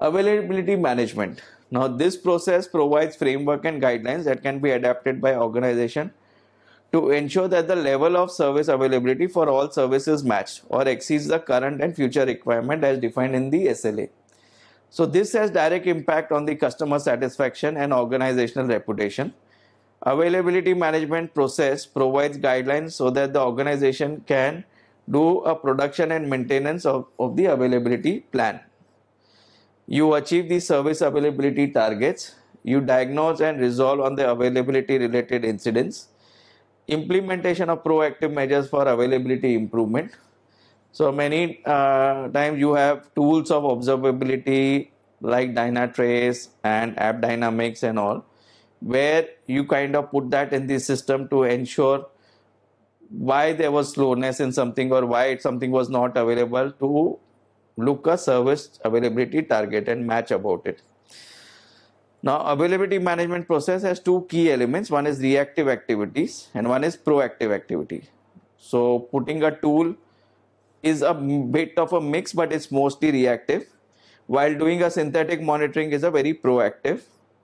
Availability management. Now, this process provides framework and guidelines that can be adapted by organization to ensure that the level of service availability for all services matched or exceeds the current and future requirement as defined in the SLA. So this has direct impact on the customer satisfaction and organizational reputation. Availability management process provides guidelines so that the organization can do a production and maintenance of the availability plan. You achieve the service availability targets. You diagnose and resolve on the availability related incidents. Implementation of proactive measures for availability improvement. So many times you have tools of observability like Dynatrace and App Dynamics and all, where you kind of put that in the system to ensure why there was slowness in something or why something was not available, to look a service availability target and match about it. Now, availability management process has two key elements. One is reactive activities and one is proactive activity. So putting a tool is a bit of a mix, but it's mostly reactive, while doing a synthetic monitoring is a very proactive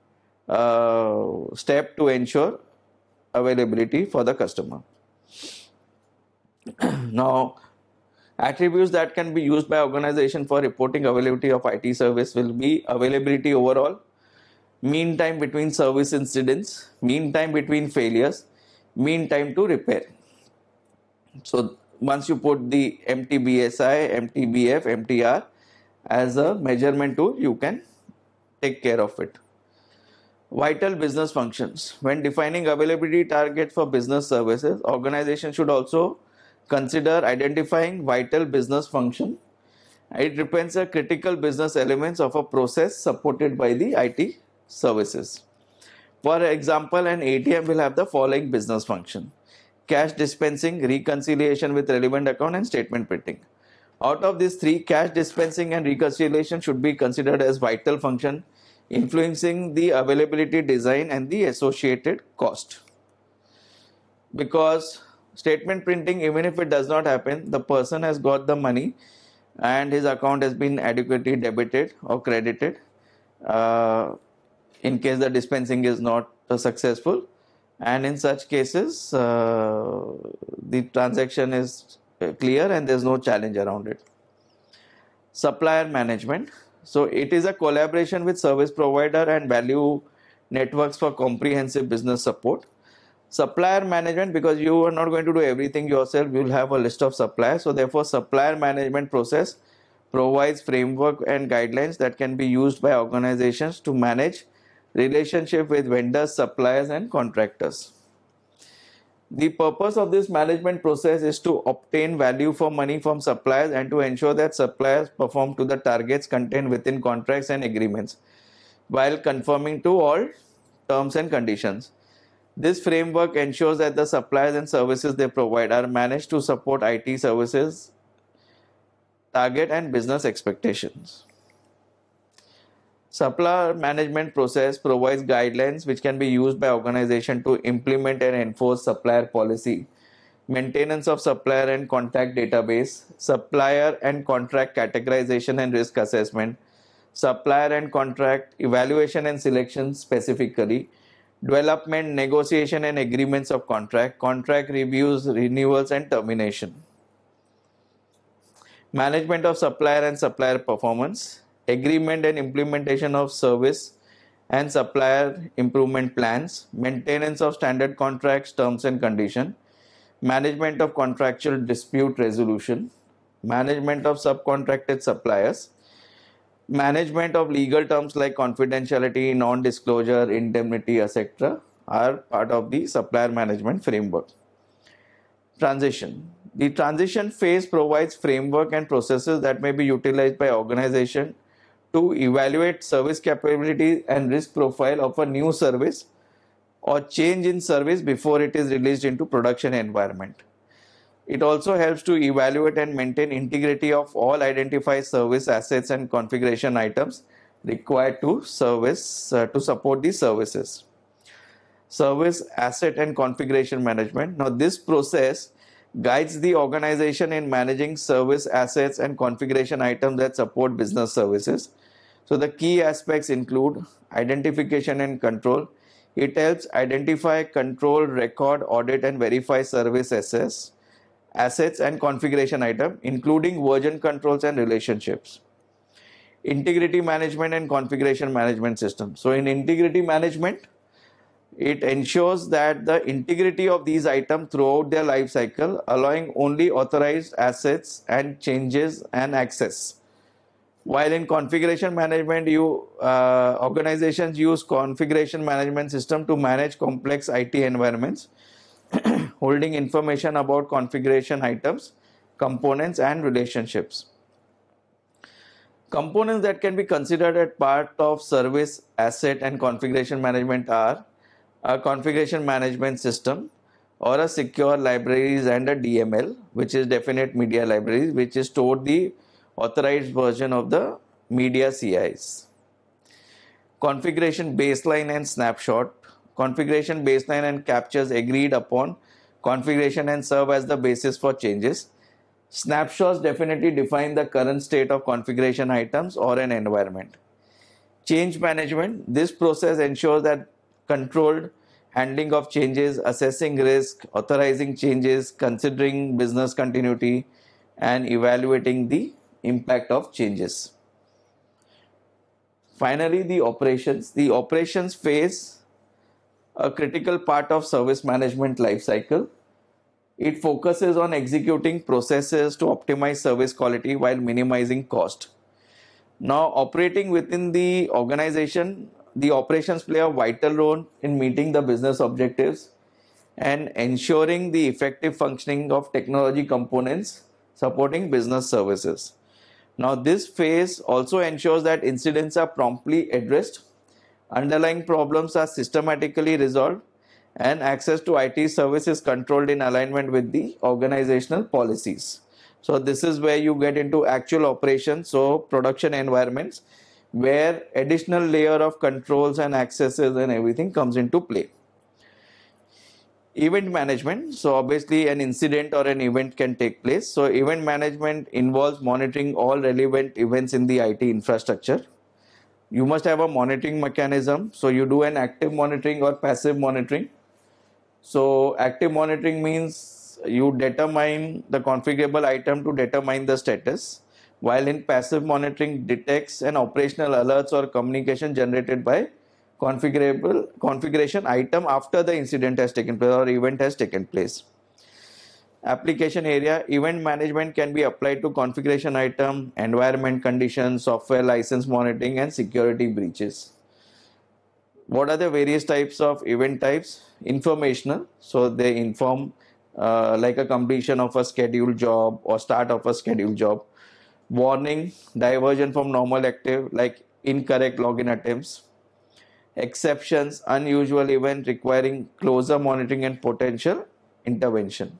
step to ensure availability for the customer. Now, attributes that can be used by organization for reporting availability of IT service will be availability overall, mean time between service incidents, mean time between failures, mean time to repair. So once you put the MTBSI, MTBF, MTR as a measurement tool, you can take care of it. Vital business functions. When defining availability target for business services, organization should also consider identifying vital business function. It represents a critical business elements of a process supported by the IT services. For example, an ATM will have the following business function: cash dispensing, reconciliation with relevant account, and statement printing. Out of these three, cash dispensing and reconciliation should be considered as vital function, influencing the availability design and the associated cost. Because statement printing, even if it does not happen, the person has got the money and his account has been adequately debited or credited. In case the dispensing is not successful, and in such cases the transaction is clear and there is no challenge around it. Supplier management. So it is a collaboration with service provider and value networks for comprehensive business support. Supplier management, because you are not going to do everything yourself, you will have a list of suppliers. So therefore, supplier management process provides framework and guidelines that can be used by organizations to manage relationship with vendors, suppliers, and contractors. The purpose of this management process is to obtain value for money from suppliers and to ensure that suppliers perform to the targets contained within contracts and agreements while conforming to all terms and conditions. This framework ensures that the suppliers and services they provide are managed to support IT services, target, and business expectations. Supplier management process provides guidelines which can be used by organization to implement and enforce supplier policy, maintenance of supplier and contact database, supplier and contract categorization and risk assessment, supplier and contract evaluation and selection specifically, development, negotiation and agreements of contract, contract reviews, renewals and termination. Management of supplier and supplier performance, agreement and implementation of service and supplier improvement plans, maintenance of standard contracts, terms and conditions, management of contractual dispute resolution, management of subcontracted suppliers, management of legal terms like confidentiality, non-disclosure, indemnity, etc. are part of the supplier management framework. Transition. The transition phase provides framework and processes that may be utilized by organization to evaluate service capability and risk profile of a new service or change in service before it is released into production environment. It also helps to evaluate and maintain integrity of all identified service assets and configuration items required to support these services. Service asset and configuration management. Now this process guides the organization in managing service assets and configuration items that support business services. So the key aspects include identification and control. It helps identify, control, record, audit and verify service assets and configuration item, including version controls and relationships. Integrity management and configuration management system. So in integrity management, it ensures that the integrity of these items throughout their life cycle, allowing only authorized assets and changes and access. While in configuration management, organizations use configuration management system to manage complex IT environments, holding information about configuration items, components, and relationships. Components that can be considered as part of service, asset, and configuration management are a configuration management system, or a secure libraries and a DML, which is definite media libraries, which is stored the authorized version of the media CIs. Configuration baseline and snapshot. Configuration baseline and captures agreed upon configuration and serve as the basis for changes. Snapshots definitely define the current state of configuration items or an environment. Change management. This process ensures that controlled handling of changes, assessing risk, authorizing changes, considering business continuity, and evaluating the impact of changes. Finally, the operations. The operations phase a critical part of service management lifecycle. It focuses on executing processes to optimize service quality while minimizing cost. Now, operating within the organization, the operations play a vital role in meeting the business objectives and ensuring the effective functioning of technology components supporting business services. Now, this phase also ensures that incidents are promptly addressed, underlying problems are systematically resolved, and access to IT services controlled in alignment with the organizational policies. So this is where you get into actual operations, so production environments, where additional layer of controls and accesses and everything comes into play. Event management. So obviously an incident or an event can take place. So event management involves monitoring all relevant events in the IT infrastructure. You must have a monitoring mechanism. So you do an active monitoring or passive monitoring. So active monitoring means you determine the configurable item to determine the status, while in passive monitoring detects an operational alerts or communication generated by configuration item after the incident has taken place or event has taken place. Application area. Event management can be applied to configuration item, environment conditions, software license monitoring, and security breaches. What are the various types of event types? Informational. So they inform like a completion of a scheduled job or start of a scheduled job. Warning, diversion from normal active like incorrect login attempts. Exceptions, unusual event requiring closer monitoring and potential intervention.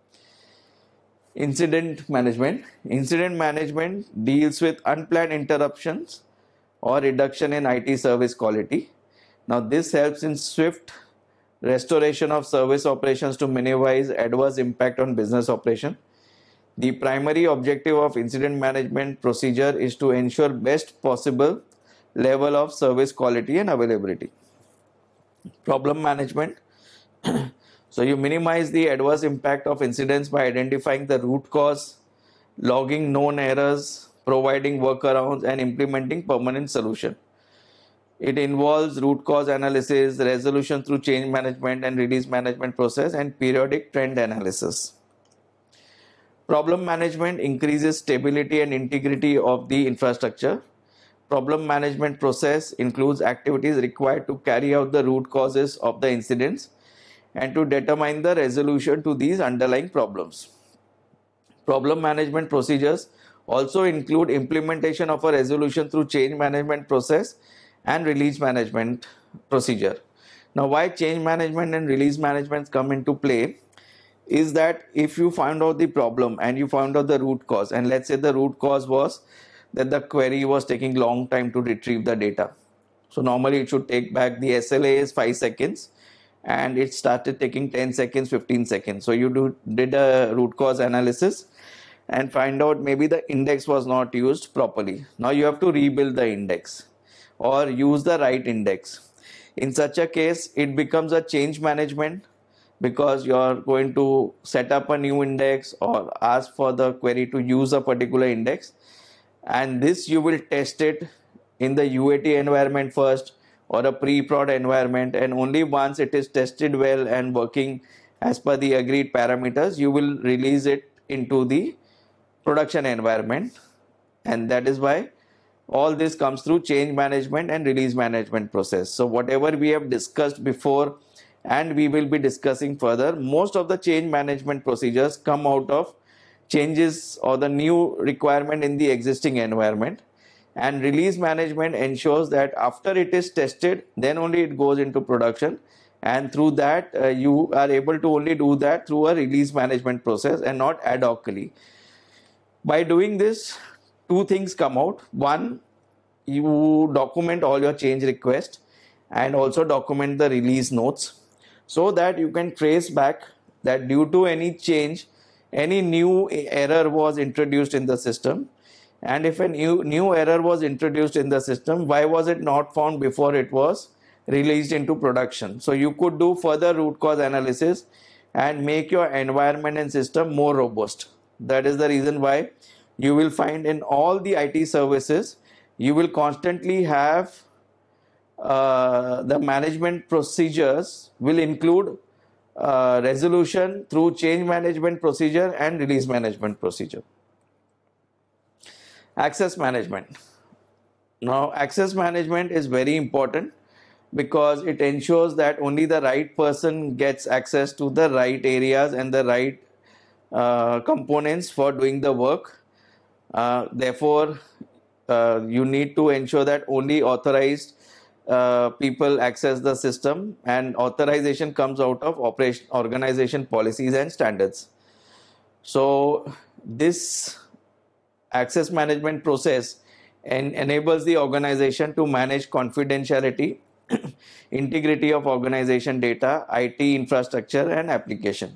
Incident management. Incident management deals with unplanned interruptions or reduction in IT service quality. Now this helps in swift restoration of service operations to minimize adverse impact on business operation. The primary objective of incident management procedure is to ensure best possible level of service quality and availability. Problem management. So you minimize the adverse impact of incidents by identifying the root cause, logging known errors, providing workarounds, and implementing permanent solution. It involves root cause analysis, resolution through change management and release management process, and periodic trend analysis. Problem management increases stability and integrity of the infrastructure. Problem management process includes activities required to carry out the root causes of the incidents and to determine the resolution to these underlying problems. Problem management procedures also include implementation of a resolution through change management process and release management procedure. Now, why change management and release management come into play is that if you find out the problem and you found out the root cause, and let's say the root cause was that the query was taking long time to retrieve the data. So normally it should take back, the SLA is 5 seconds and it started taking 10 seconds, 15 seconds. So you did a root cause analysis and find out maybe the index was not used properly. Now you have to rebuild the index or use the right index. In such a case, it becomes a change management, because you're going to set up a new index or ask for the query to use a particular index, and this you will test it in the UAT environment first or a pre-prod environment, and only once it is tested well and working as per the agreed parameters, you will release it into the production environment. And that is why all this comes through change management and release management process. So whatever we have discussed before and we will be discussing further, most of the change management procedures come out of changes or the new requirement in the existing environment. And release management ensures that after it is tested, then only it goes into production, and through that you are able to only do that through a release management process and not ad hocly. By doing this, two things come out. One, you document all your change requests and also document the release notes, so that you can trace back that due to any change, any new error was introduced in the system. And if a new error was introduced in the system, why was it not found before it was released into production? So you could do further root cause analysis and make your environment and system more robust. That is the reason why you will find in all the IT services, you will constantly have the management procedures will include resolution through change management procedure and release management procedure. Access management. Now, access management is very important because it ensures that only the right person gets access to the right areas and the right components for doing the work. Therefore, you need to ensure that only authorized people access the system, and authorization comes out of organization policies and standards. So this access management process enables the organization to manage confidentiality, integrity of organization data, IT infrastructure and application.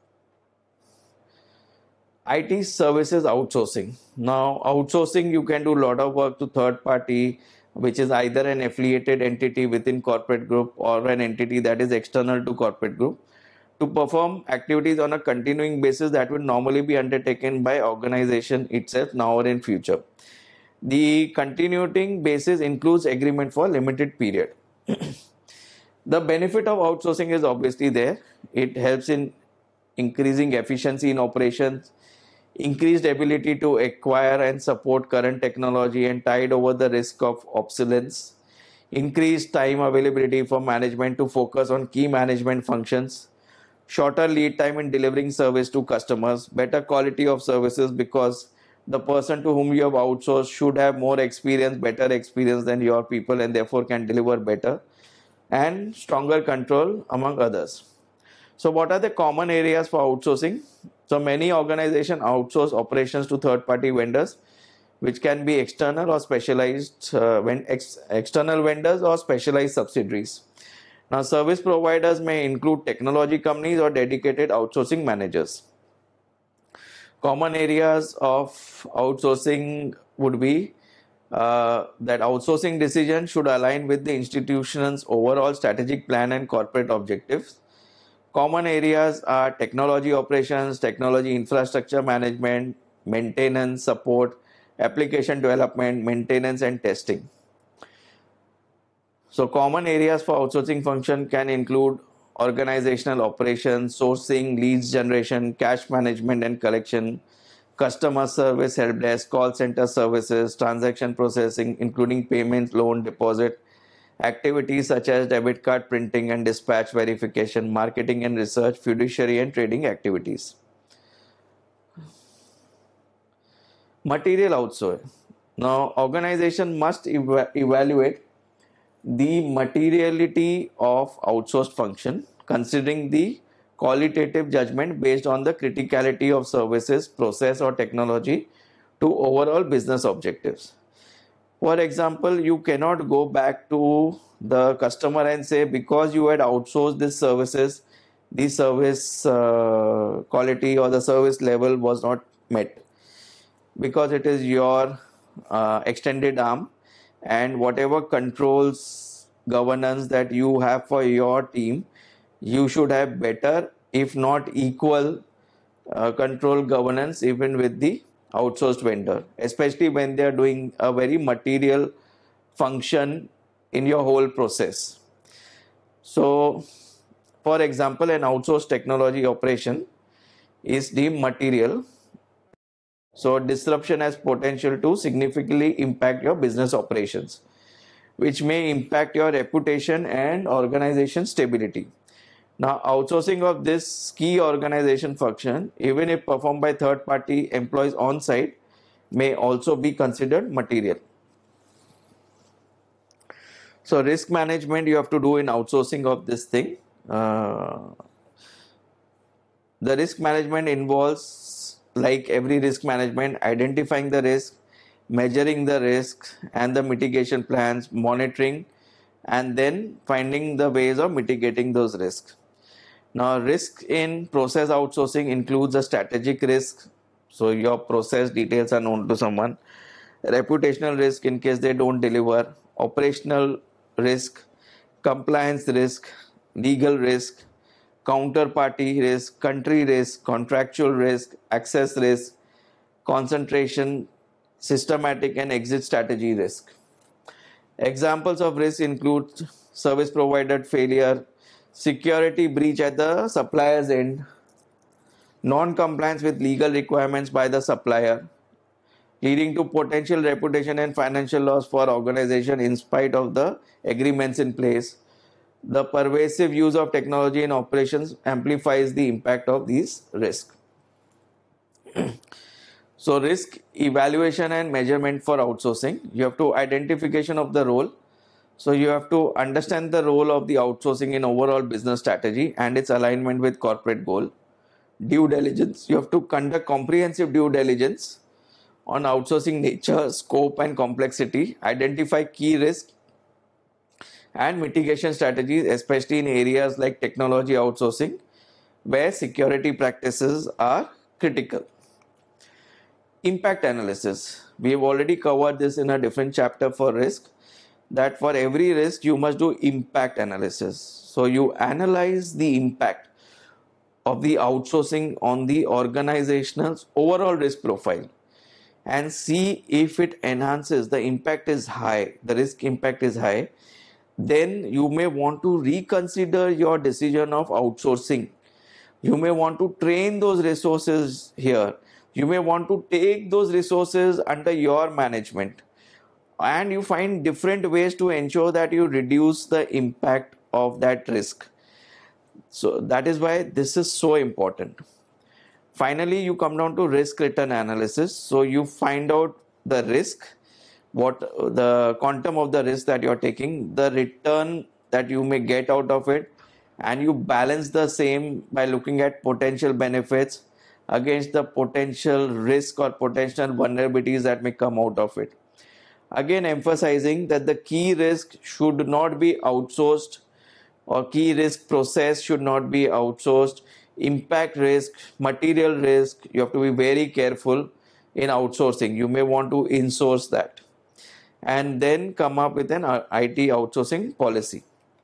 IT services outsourcing. Now, outsourcing, you can do a lot of work to third party, which is either an affiliated entity within corporate group or an entity that is external to corporate group, to perform activities on a continuing basis that would normally be undertaken by organization itself now or in future. The continuing basis includes agreement for limited period. The benefit of outsourcing is obviously there. It helps in increasing efficiency in operations, increased ability to acquire and support current technology and tide over the risk of obsolescence, increased time availability for management to focus on key management functions, shorter lead time in delivering service to customers, better quality of services because the person to whom you have outsourced should have more experience, better experience than your people, and therefore can deliver better, and stronger control among others. So what are the common areas for outsourcing? So many organizations outsource operations to third-party vendors, which can be external or specialized external vendors or specialized subsidiaries. Now, service providers may include technology companies or dedicated outsourcing managers. Common areas of outsourcing would be that outsourcing decisions should align with the institution's overall strategic plan and corporate objectives. Common areas are technology operations, technology infrastructure management, maintenance, support, application development, maintenance and testing. So common areas for outsourcing function can include organizational operations, sourcing, leads generation, cash management and collection, customer service, help desk, call center services, transaction processing, including payments, loan, deposit, activities such as debit card printing and dispatch verification, marketing and research, fiduciary and trading activities. Material outsourcing. Now, organization must evaluate the materiality of outsourced function, considering the qualitative judgment based on the criticality of services, process or technology to overall business objectives. For example, you cannot go back to the customer and say, because you had outsourced these services, the service quality or the service level was not met. because it is your extended arm, and whatever controls governance that you have for your team, you should have better, if not equal, control governance even with the outsourced vendor, especially when they are doing a very material function in your whole process. So, for example, an outsourced technology operation is deemed material. So, disruption has potential to significantly impact your business operations, which may impact your reputation and organization stability. Now, outsourcing of this key organization function, even if performed by third-party employees on site, may also be considered material. So, risk management you have to do in outsourcing of this thing. The risk management involves, like every risk management, identifying the risk, measuring the risk and the mitigation plans, monitoring, and then finding the ways of mitigating those risks. Now, risk in process outsourcing includes a strategic risk. So, your process details are known to someone. Reputational risk in case they don't deliver. Operational risk, compliance risk, legal risk, counterparty risk, country risk, contractual risk, access risk, concentration, systematic and exit strategy risk. Examples of risk include service provider failure, security breach at the supplier's end, non-compliance with legal requirements by the supplier, leading to potential reputation and financial loss for organization in spite of the agreements in place. The pervasive use of technology in operations amplifies the impact of these risks. So, risk evaluation and measurement for outsourcing. You have to identification of the role. So, you have to understand the role of the outsourcing in overall business strategy and its alignment with corporate goal. Due diligence. You have to conduct comprehensive due diligence on outsourcing nature, scope and complexity. Identify key risks and mitigation strategies, especially in areas like technology outsourcing, where security practices are critical. Impact analysis. We have already covered this in a different chapter for risk, that for every risk you must do impact analysis. So you analyze the impact of the outsourcing on the organization's overall risk profile and see if it enhances, the impact is high, the risk impact is high, then you may want to reconsider your decision of outsourcing. You may want to train those resources here. You may want to take those resources under your management, and you find different ways to ensure that you reduce the impact of that risk. So that is why this is so important. Finally, you come down to risk return analysis. So you find out the risk, what the quantum of the risk that you're taking, the return that you may get out of it, and you balance the same by looking at potential benefits against the potential risk or potential vulnerabilities that may come out of it. Again, emphasizing that the key risk should not be outsourced, or key risk process should not be outsourced. Impact risk, material risk, you have to be very careful in outsourcing. You may want to insource that, and then come up with an IT outsourcing policy.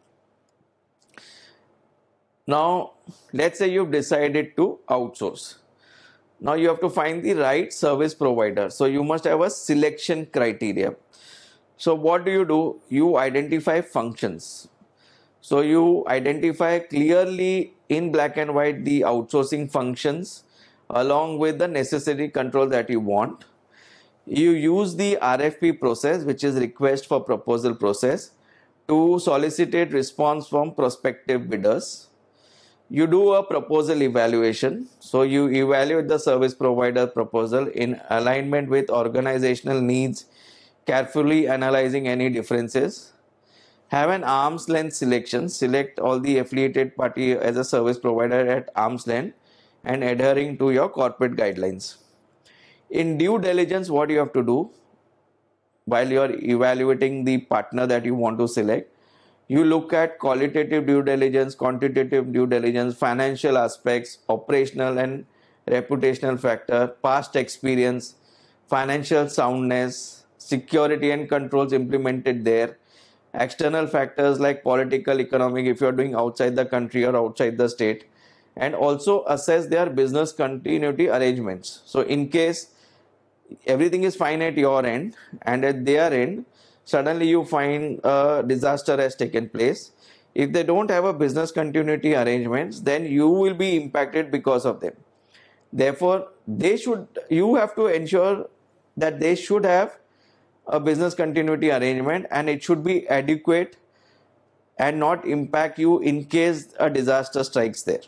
Now, let's say you've decided to outsource. Now you have to find the right service provider. So you must have a selection criteria. So what do? You identify functions. So you identify clearly in black and white the outsourcing functions along with the necessary control that you want. You use the RFP process, which is request for proposal process, to solicit response from prospective bidders. You do a proposal evaluation. So you evaluate the service provider proposal in alignment with organizational needs, carefully analyzing any differences. Have an arm's length selection. Select all the affiliated party as a service provider at arm's length and adhering to your corporate guidelines. In due diligence, what you have to do while you are evaluating the partner that you want to select, you look at qualitative due diligence, quantitative due diligence, financial aspects, operational and reputational factor, past experience, financial soundness, security and controls implemented there, external factors like political, economic, if you're doing outside the country or outside the state, and also assess their business continuity arrangements. So in case everything is fine at your end and at their end, suddenly you find a disaster has taken place. If they don't have a business continuity arrangements, then you will be impacted because of them. Therefore, you have to ensure that they should have a business continuity arrangement, and it should be adequate and not impact you in case a disaster strikes there.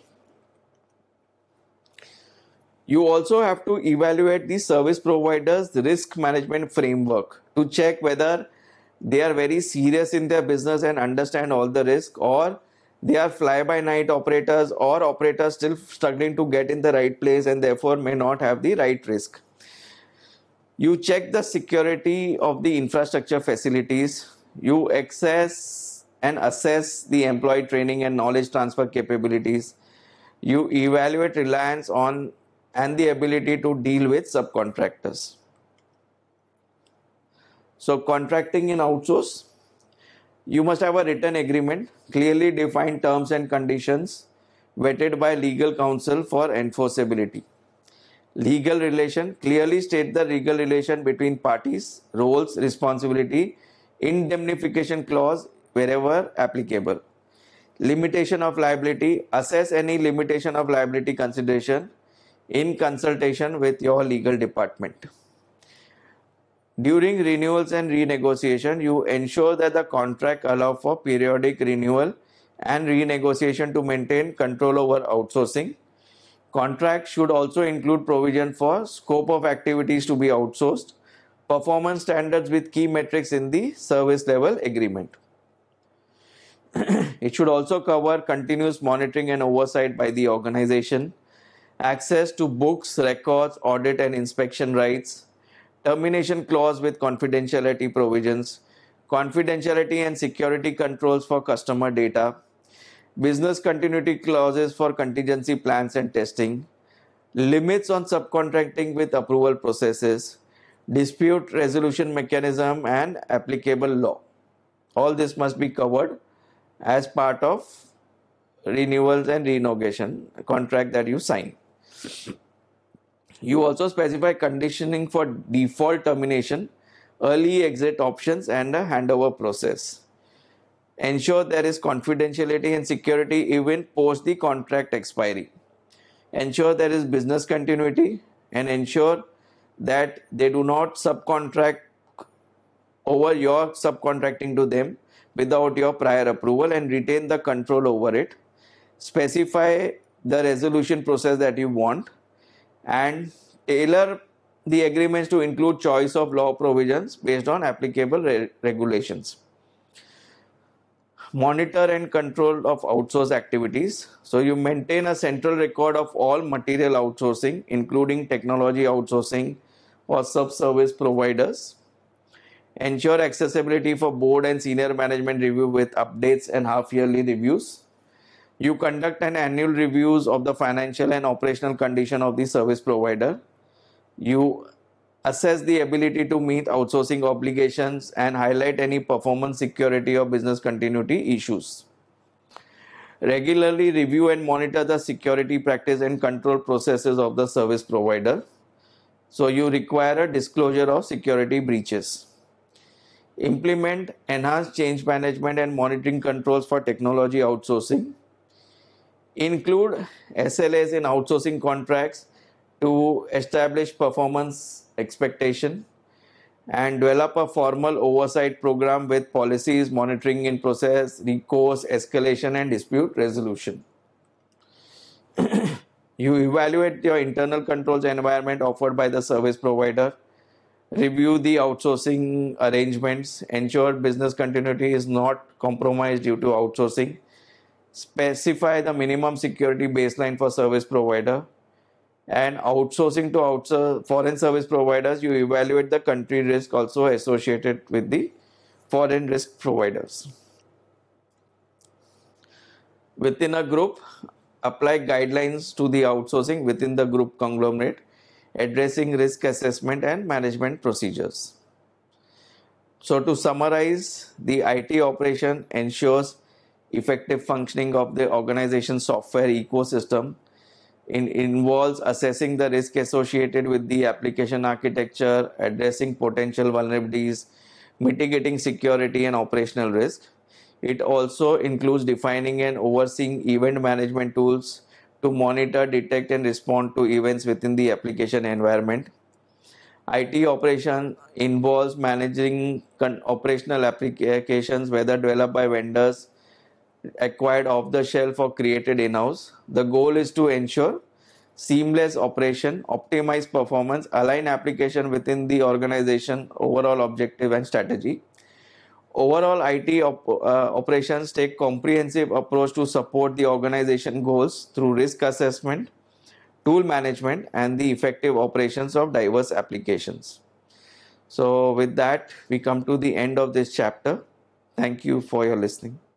You also have to evaluate the service provider's risk management framework to check whether they are very serious in their business and understand all the risk, or they are fly-by-night operators or operators still struggling to get in the right place and therefore may not have the right risk. You check the security of the infrastructure facilities. You access and assess the employee training and knowledge transfer capabilities. You evaluate reliance on and the ability to deal with subcontractors. So contracting in outsource, you must have a written agreement, clearly defined terms and conditions, vetted by legal counsel for enforceability. Legal relation, clearly state the legal relation between parties, roles, responsibility, indemnification clause wherever applicable. Limitation of liability, assess any limitation of liability consideration in consultation with your legal department. During renewals and renegotiation, you ensure that the contract allows for periodic renewal and renegotiation to maintain control over outsourcing. Contract should also include provision for scope of activities to be outsourced, performance standards with key metrics in the service level agreement. It should also cover continuous monitoring and oversight by the organization, access to books, records, audit and inspection rights, termination clause with confidentiality provisions, confidentiality and security controls for customer data, business continuity clauses for contingency plans and testing, limits on subcontracting with approval processes, dispute resolution mechanism and applicable law. All this must be covered as part of renewals and renegotiation contract that you sign. You also specify conditioning for default termination, early exit options and a handover process. Ensure there is confidentiality and security even post the contract expiry. Ensure there is business continuity and ensure that they do not subcontract over your subcontracting to them without your prior approval and retain the control over it. Specify the resolution process that you want and tailor the agreements to include choice of law provisions based on applicable regulations. Monitor and control of outsource activities. So you maintain a central record of all material outsourcing, including technology outsourcing or sub-service providers. Ensure accessibility for board and senior management review with updates and half-yearly reviews. You conduct an annual reviews of the financial and operational condition of the service provider. You assess the ability to meet outsourcing obligations and highlight any performance, security or business continuity issues. Regularly review and monitor the security practice and control processes of the service provider. So you require a disclosure of security breaches. Implement enhanced change management and monitoring controls for technology outsourcing. Include SLAs in outsourcing contracts to establish performance expectation and develop a formal oversight program with policies, monitoring in process, recourse, escalation and dispute resolution. You evaluate your internal controls environment offered by the service provider. Review the outsourcing arrangements. Ensure business continuity is not compromised due to outsourcing. Specify the minimum security baseline for service provider. And outsourcing to foreign service providers, you evaluate the country risk also associated with the foreign risk providers. Within a group, apply guidelines to the outsourcing within the group conglomerate. addressing risk assessment and management procedures. So to summarize, the IT operation ensures effective functioning of the organization software ecosystem. It involves assessing the risk associated with the application architecture, addressing potential vulnerabilities, mitigating security and operational risk. It also includes defining and overseeing event management tools to monitor, detect, and respond to events within the application environment. IT operation involves managing operational applications, whether developed by vendors, acquired off the shelf, or created in house. The goal is to ensure seamless operation, optimize performance, align application within the organization overall objective and strategy. Overall, IT operations take comprehensive approach to support the organization goals through risk assessment, tool management, and the effective operations of diverse applications. So with that, we come to the end of this chapter. Thank you for your listening.